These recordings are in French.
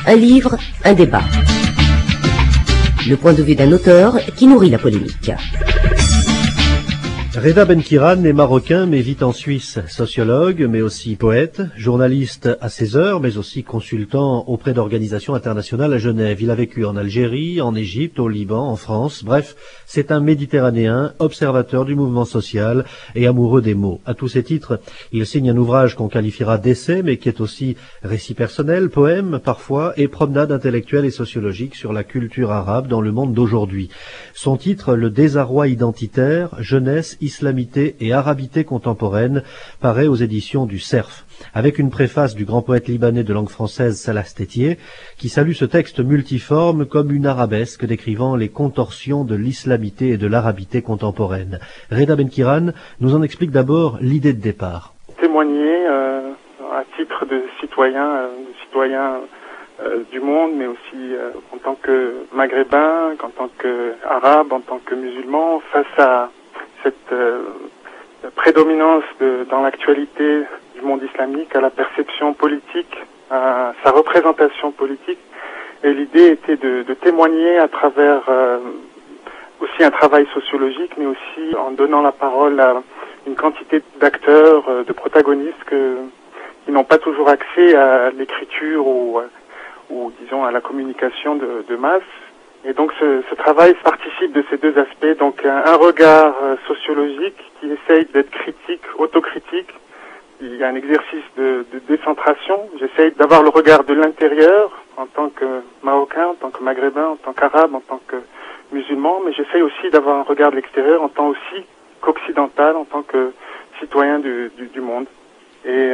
Un livre, un débat. Le point de vue d'un auteur qui nourrit la polémique. Reda Benkiran est marocain mais vit en Suisse, sociologue mais aussi poète, journaliste à ses heures mais aussi consultant auprès d'organisations internationales à Genève. Il a vécu en Algérie, en Égypte, au Liban, en France, bref, c'est un Méditerranéen, observateur du mouvement social et amoureux des mots. À tous ces titres, il signe un ouvrage qu'on qualifiera d'essai mais qui est aussi récit personnel, poème parfois et promenade intellectuelle et sociologique sur la culture arabe dans le monde d'aujourd'hui. Son titre, Le désarroi identitaire, jeunesse, islamité et arabité contemporaine, paraît aux éditions du Cerf, avec une préface du grand poète libanais de langue française Salah Stétier, qui salue ce texte multiforme comme une arabesque décrivant les contorsions de l'islamité et de l'arabité contemporaine. Reda Benkiran nous en explique d'abord l'idée de départ. Témoigner à titre de citoyen, du monde, mais aussi en tant que maghrébin, en tant qu'arabe, en tant que musulman, face à cette prédominance dans l'actualité du monde islamique, à la perception politique, à sa représentation politique. Et l'idée était de témoigner à travers aussi un travail sociologique, mais aussi en donnant la parole à une quantité d'acteurs, de protagonistes qui n'ont pas toujours accès à l'écriture ou disons à la communication de masse. Et donc ce travail participe de ces deux aspects, donc un regard sociologique qui essaye d'être critique, autocritique. Il y a un exercice de décentration. J'essaye d'avoir le regard de l'intérieur en tant que Marocain, en tant que Maghrébin, en tant qu'Arabe, en tant que musulman, mais j'essaye aussi d'avoir un regard de l'extérieur en tant aussi qu'occidental, en tant que citoyen du monde. Et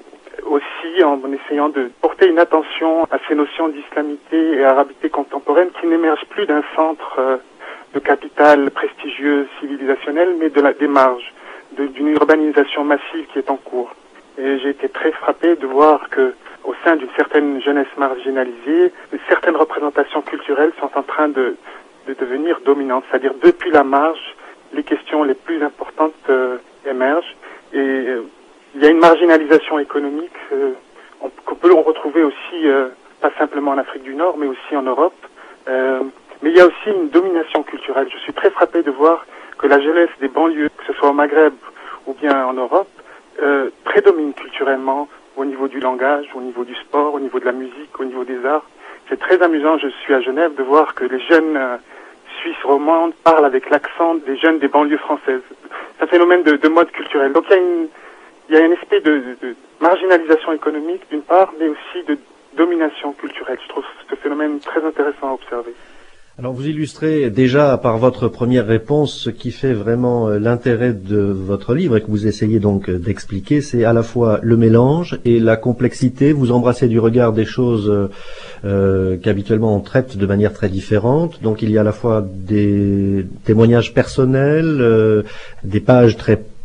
aussi en essayant de porter une attention à ces notions d'islamité et arabité contemporaine qui n'émergent plus d'un centre de capitale prestigieuse, civilisationnelle, mais des marges, d'une urbanisation massive qui est en cours. Et j'ai été très frappé de voir que, au sein d'une certaine jeunesse marginalisée, certaines représentations culturelles sont en train de devenir dominantes. C'est-à-dire, depuis la marge, les questions les plus importantes émergent. Et il y a une marginalisation économique qu'on peut retrouver aussi, pas simplement en Afrique du Nord, mais aussi en Europe. Mais il y a aussi une domination culturelle. Je suis très frappé de voir que la jeunesse des banlieues, que ce soit au Maghreb ou bien en Europe, prédomine culturellement au niveau du langage, au niveau du sport, au niveau de la musique, au niveau des arts. C'est très amusant, je suis à Genève, de voir que les jeunes Suisses romandes parlent avec l'accent des jeunes des banlieues françaises. C'est un phénomène de mode culturel. Donc il y a un aspect de marginalisation économique d'une part, mais aussi de domination culturelle. Je trouve ce phénomène très intéressant à observer. Alors vous illustrez déjà par votre première réponse ce qui fait vraiment l'intérêt de votre livre et que vous essayez donc d'expliquer, c'est à la fois le mélange et la complexité. Vous embrassez du regard des choses qu'habituellement on traite de manière très différente. Donc il y a à la fois des témoignages personnels, des pages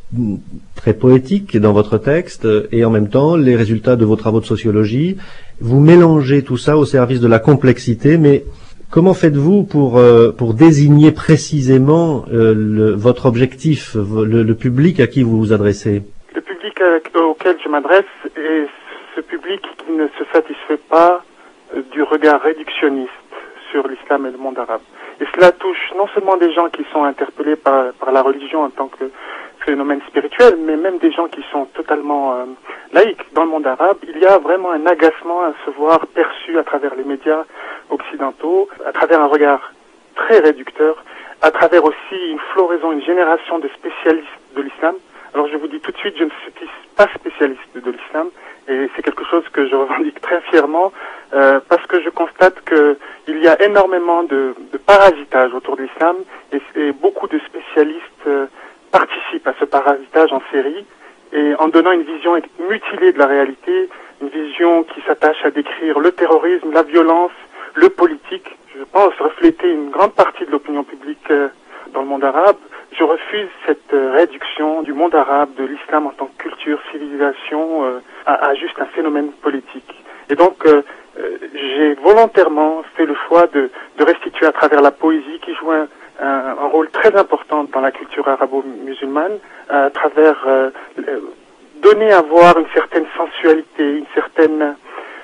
très poétiques dans votre texte et en même temps les résultats de vos travaux de sociologie. Vous mélangez tout ça au service de la complexité, mais comment faites-vous pour désigner précisément votre objectif, le public à qui vous vous adressez? Le public auquel je m'adresse est ce public qui ne se satisfait pas du regard réductionniste sur l'islam et le monde arabe. Et cela touche non seulement des gens qui sont interpellés par la religion en tant que phénomène spirituel, mais même des gens qui sont totalement laïcs. Dans le monde arabe, il y a vraiment un agacement à se voir perçu à travers les médias occidentaux, à travers un regard très réducteur, à travers aussi une floraison, une génération de spécialistes de l'islam. Alors je vous dis tout de suite, je ne suis pas spécialiste de l'islam, et c'est quelque chose que je revendique très fièrement, parce que je constate qu'il y a énormément de parasitage autour de l'islam, et beaucoup de spécialistes participent à ce parasitage en série, et en donnant une vision mutilée de la réalité, une vision qui s'attache à décrire le terrorisme, la violence, le politique. Je pense refléter une grande partie de l'opinion publique dans le monde arabe. Je refuse cette réduction du monde arabe, de l'islam en tant que culture, civilisation, à juste un phénomène politique. Et donc, j'ai volontairement fait le choix de restituer à travers la poésie qui joue un rôle très important dans la culture arabo-musulmane, à travers donner à voir une certaine sensualité, une certaine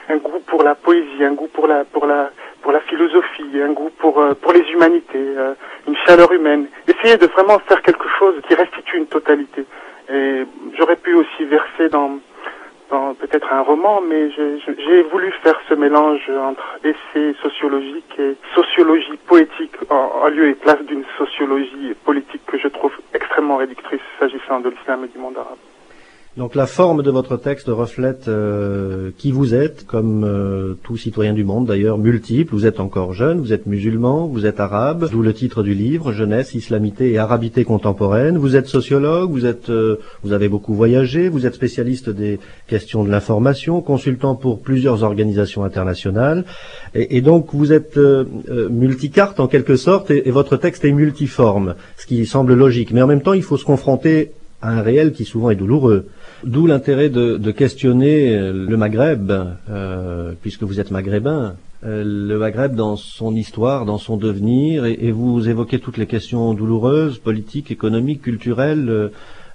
un goût pour la poésie, un goût pour la philosophie, un goût pour les humanités, une chaleur humaine. Essayer de vraiment faire quelque chose qui restitue une totalité. Et j'aurais pu aussi verser dans peut-être un roman, mais j'ai voulu faire ce mélange entre essai sociologique et sociologie poétique en lieu et place d'une sociologie politique que je trouve extrêmement réductrice s'agissant de l'islam et du monde arabe. Donc la forme de votre texte reflète qui vous êtes, comme tout citoyen du monde d'ailleurs, multiple. Vous êtes encore jeune, vous êtes musulman, vous êtes arabe, d'où le titre du livre, Jeunesse, Islamité et Arabité contemporaine. Vous êtes sociologue, vous avez beaucoup voyagé, vous êtes spécialiste des questions de l'information, consultant pour plusieurs organisations internationales. Et donc vous êtes multicarte en quelque sorte, et votre texte est multiforme, ce qui semble logique. Mais en même temps, il faut se confronter à un réel qui souvent est douloureux. D'où l'intérêt de questionner le Maghreb, puisque vous êtes maghrébin, le Maghreb dans son histoire, dans son devenir, et vous évoquez toutes les questions douloureuses, politiques, économiques, culturelles,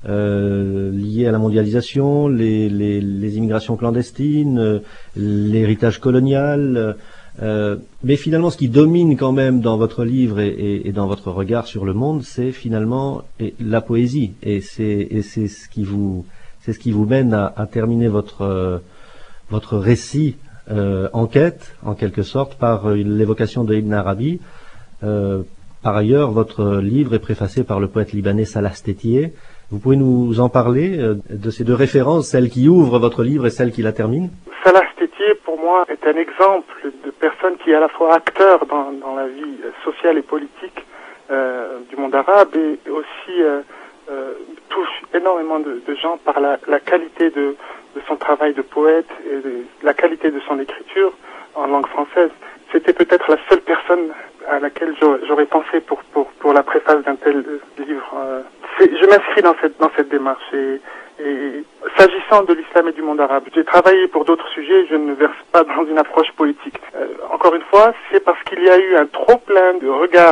liées à la mondialisation, les immigrations clandestines, l'héritage colonial. Mais finalement, ce qui domine quand même dans votre livre et dans votre regard sur le monde, c'est finalement la poésie, et c'est ce qui vous mène à terminer votre récit en quête, en quelque sorte, par l'évocation de Ibn Arabi. Par ailleurs, votre livre est préfacé par le poète libanais Salah Stétié. Vous pouvez nous en parler de ces deux références, celle qui ouvre votre livre et celle qui la termine? Salah Stétié, pour moi, est un exemple de personne qui est à la fois acteur dans la vie sociale et politique du monde arabe, et aussi touche énormément de gens par la qualité de son travail de poète et la qualité de son écriture en langue française. C'était peut-être la seule personne à laquelle j'aurais pensé pour la préface d'un tel livre. Je m'inscris dans cette démarche, et s'agissant de l'islam et du monde arabe, j'ai travaillé pour d'autres sujets, je ne verse pas dans une approche politique. Encore une fois, c'est parce qu'il y a eu un trop-plein de regards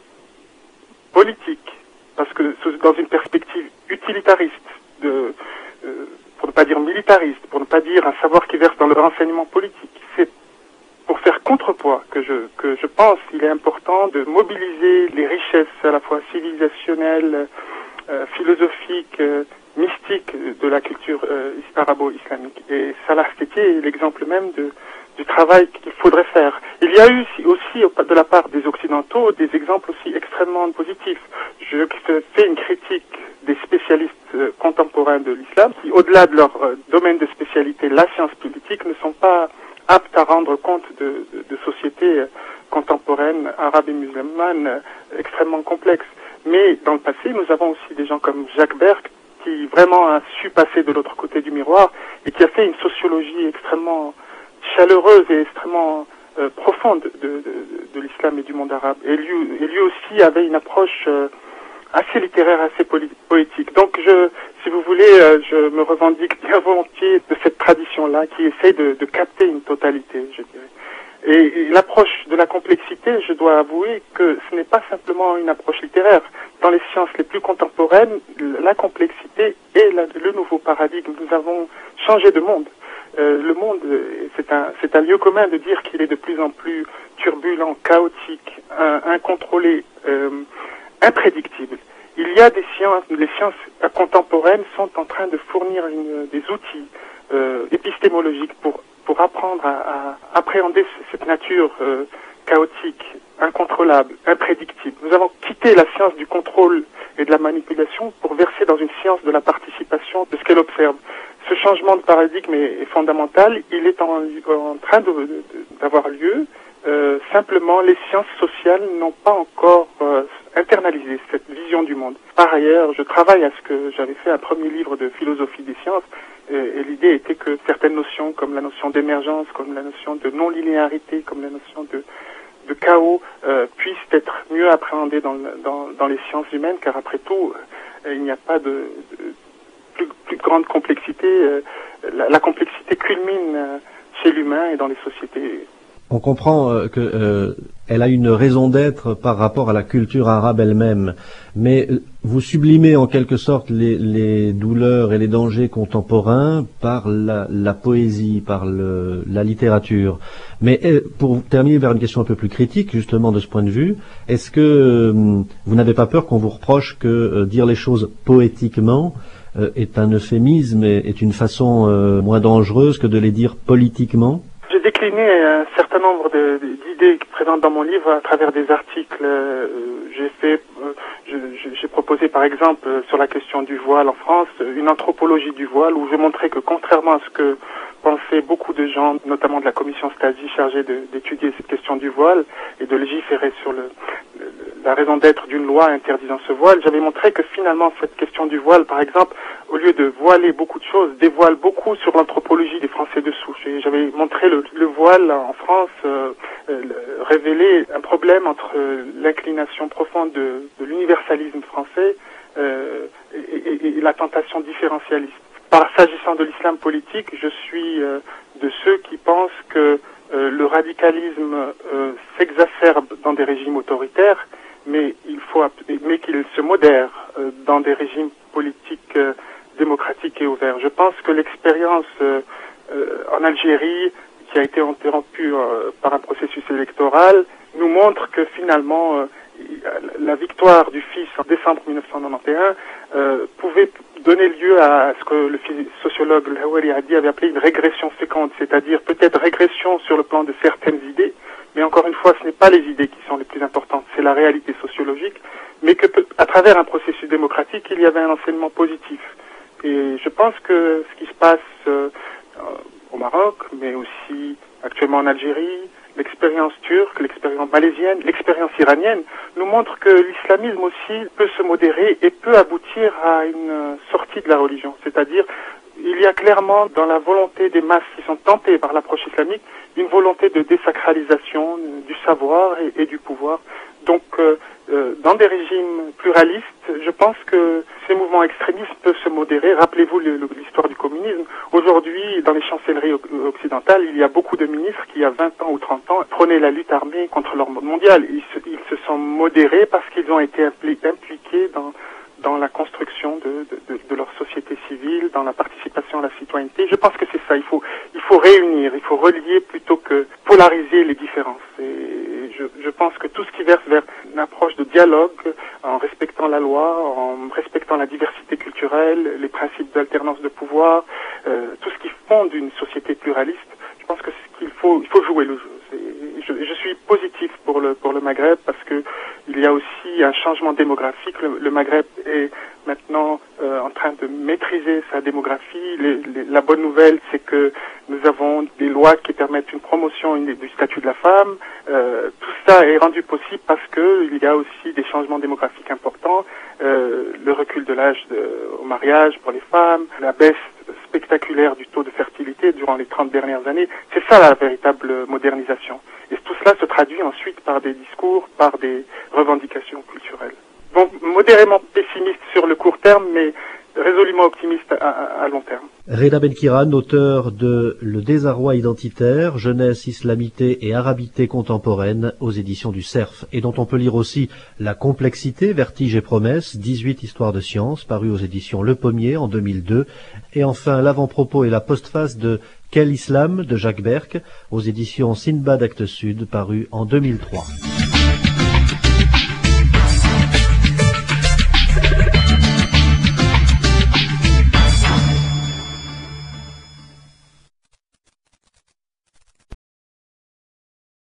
politiques, parce que dans une perspective utilitariste, pour ne pas dire militariste, pour ne pas dire un savoir qui verse dans le renseignement politique. C'est pour faire contrepoids que je pense qu'il est important de mobiliser les richesses à la fois civilisationnelles, philosophiques, mystiques de la culture arabo-islamique. Et Salah Stétié est l'exemple même du travail qu'il faudrait faire. Il y a eu aussi de la part des Occidentaux des exemples aussi extrêmement positifs. Je fais une critique des spécialistes contemporains de l'islam qui, au-delà de leur domaine de spécialité, la science politique, ne sont pas aptes à rendre compte de sociétés contemporaines, arabes et musulmanes, extrêmement complexes. Mais dans le passé, nous avons aussi des gens comme Jacques Berck, qui vraiment a su passer de l'autre côté du miroir et qui a fait une sociologie extrêmement chaleureuse et extrêmement profonde de l'islam et du monde arabe. Et lui aussi avait une approche assez littéraire, assez poétique. Donc si vous voulez, je me revendique bien volontiers de cette tradition-là qui essaie de capter une totalité, je dirais. Et l'approche de la complexité, je dois avouer que ce n'est pas simplement une approche littéraire. Dans les sciences les plus contemporaines, la complexité est le nouveau paradigme. Nous avons changé de monde. Le monde, c'est un lieu commun de dire qu'il est de plus en plus turbulent, chaotique, incontrôlé, imprédictible. Il y a les sciences contemporaines sont en train de fournir des outils épistémologiques pour apprendre à appréhender cette nature chaotique, incontrôlable, imprédictible. Nous avons quitté la science du contrôle et de la manipulation pour verser dans une science de la participation, de ce qu'elle observe. Ce changement de paradigme est fondamental. Il est en train d'avoir lieu. Simplement, les sciences sociales n'ont pas encore internalisé cette vision du monde. Par ailleurs, je travaille à ce que j'avais fait un premier livre de philosophie des sciences, et l'idée était que certaines notions, comme la notion d'émergence, comme la notion de non-linéarité, comme la notion de chaos, puissent être mieux appréhendées dans les sciences humaines, car après tout, il n'y a pas de plus grande complexité. La complexité culmine chez l'humain et dans les sociétés. On comprend que elle a une raison d'être par rapport à la culture arabe elle-même, mais vous sublimez en quelque sorte les douleurs et les dangers contemporains par la poésie, par la littérature. Mais pour terminer vers une question un peu plus critique, justement de ce point de vue, est-ce que vous n'avez pas peur qu'on vous reproche que dire les choses poétiquement est un euphémisme, est une façon moins dangereuse que de les dire politiquement? J'ai décliné un certain nombre d'idées présentes dans mon livre à travers des articles. J'ai proposé par exemple sur la question du voile en France une anthropologie du voile où je montrais que contrairement à ce que pensaient beaucoup de gens, notamment de la commission Stasi chargée d'étudier cette question du voile et de légiférer sur la raison d'être d'une loi interdisant ce voile, j'avais montré que finalement cette question du voile, par exemple, au lieu de voiler beaucoup de choses, dévoile beaucoup sur l'anthropologie des Français de souche. Et j'avais montré le voile en France révéler un problème entre l'inclination profonde de l'universalisme français et la tentation différentialiste. S'agissant de l'islam politique, je suis de ceux qui pensent que le radicalisme s'exacerbe dans des régimes autoritaires, mais qu'il se modère dans des régimes politiques démocratiques et ouverts. Je pense que l'expérience en Algérie, qui a été interrompue par un processus électoral, nous montre que finalement la victoire du fils en décembre 1991 pouvait donner lieu à ce que le sociologue Hawari Hadi avait appelé une régression féconde, c'est-à-dire peut-être régression sur le plan de certaines idées, mais encore une fois, ce n'est pas les idées qui sont les plus importantes, c'est la réalité sociologique, mais que à travers un processus démocratique, il y avait un enseignement positif. Et je pense que ce qui se passe au Maroc, mais aussi actuellement en Algérie, l'expérience turque, l'expérience malaisienne, l'expérience iranienne, nous montre que l'islamisme aussi peut se modérer et peut aboutir à une sortie de la religion. C'est-à-dire, il y a clairement dans la volonté des masses qui sont tentées par l'approche islamique, une volonté de désacralisation du savoir et du pouvoir. Donc, dans des régimes pluralistes, je pense que ces mouvements extrémistes peuvent se modérer. Rappelez-vous l'histoire du communisme. Aujourd'hui, dans les chancelleries occidentales, il y a beaucoup de ministres qui, il y a 20 ans ou 30 ans, prenaient la lutte armée contre l'ordre mondial. Ils se sont modérés parce qu'ils ont été impliqués dans la construction de leur société civile, dans la participation à la citoyenneté. Je pense que c'est ça. Il faut réunir, il faut relier plutôt que polariser les différences. Et je pense que tout ce qui verse vers une approche de dialogue, en respectant la loi, en respectant la diversité culturelle, les principes d'alternance de pouvoir, tout ce qui fonde une société pluraliste, je pense que il faut jouer le jeu. Je suis positif pour le Maghreb parce que il y a aussi un changement démographique. Le Maghreb est maintenant en train de maîtriser sa démographie. La bonne nouvelle, c'est que nous avons des lois qui permettent une promotion du statut de la femme. Tout ça est rendu possible parce que il y a aussi des changements démographiques importants. Le recul de l'âge au mariage pour les femmes, la baisse spectaculaire du taux de fertilité durant les 30 dernières années. C'est ça la véritable modernisation. Et tout cela se traduit ensuite par des discours, par des revendications culturelles. Donc modérément pessimiste sur le court terme, mais résolument optimiste à long terme. Reda Benkiran, auteur de Le désarroi identitaire, jeunesse, islamité et arabité contemporaine aux éditions du Cerf, et dont on peut lire aussi La complexité, vertige et promesse, 18 histoires de science, paru aux éditions Le Pommier en 2002, et enfin l'avant-propos et la postface de Quel islam de Jacques Berck, aux éditions Sinbad Actes Sud, paru en 2003.